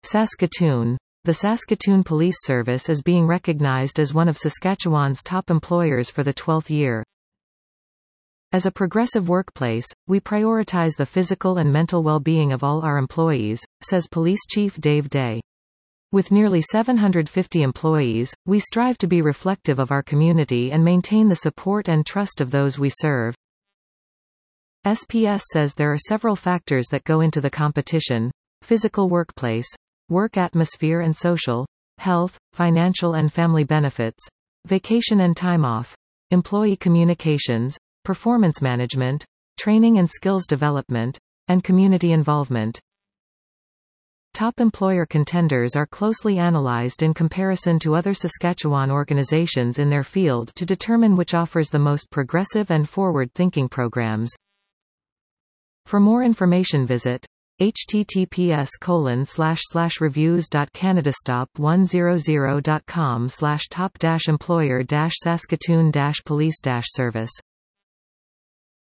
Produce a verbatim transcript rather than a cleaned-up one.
Saskatoon. The Saskatoon Police Service is being recognized as one of Saskatchewan's top employers for the twelfth year. As a progressive workplace, we prioritize the physical and mental well-being of all our employees, says Police Chief Dave Day. With nearly seven hundred fifty employees, we strive to be reflective of our community and maintain the support and trust of those we serve. S P S says there are several factors that go into the competition: physical workplace, work atmosphere and social, health, financial and family benefits, vacation and time off, employee communications, performance management, training and skills development, and community involvement. Top employer contenders are closely analyzed in comparison to other Saskatchewan organizations in their field to determine which offers the most progressive and forward-thinking programs. For more information visit https colon slash slash reviews dot canadastop one hundred dot com slash top dash employer dash Saskatoon dash police dash service